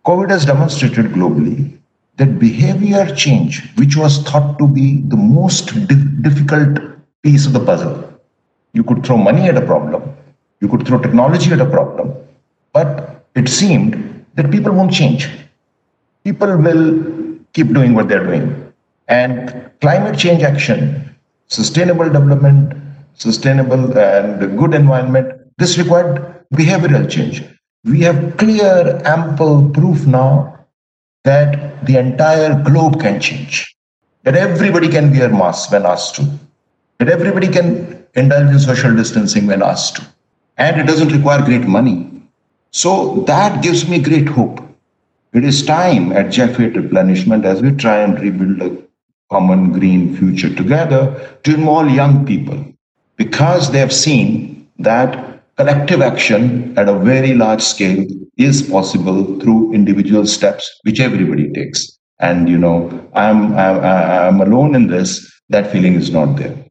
COVID has demonstrated globally that behavior change, which was thought to be the most difficult piece of the puzzle, you could throw money at a problem, you could throw technology at a problem, but it seemed that people won't change. People will keep doing what they're doing. And climate change action, sustainable development, sustainable and good environment, this required behavioral change. We have clear, ample proof now that the entire globe can change, that everybody can wear masks when asked to, that everybody can indulge in social distancing when asked to, and it doesn't require great money. So that gives me great hope. It is time at Jeffrey Replenishment, as we try and rebuild a common green future together, to involve young people, because they have seen that collective action at a very large scale is possible through individual steps, which everybody takes. And I'm alone in this. That feeling is not there.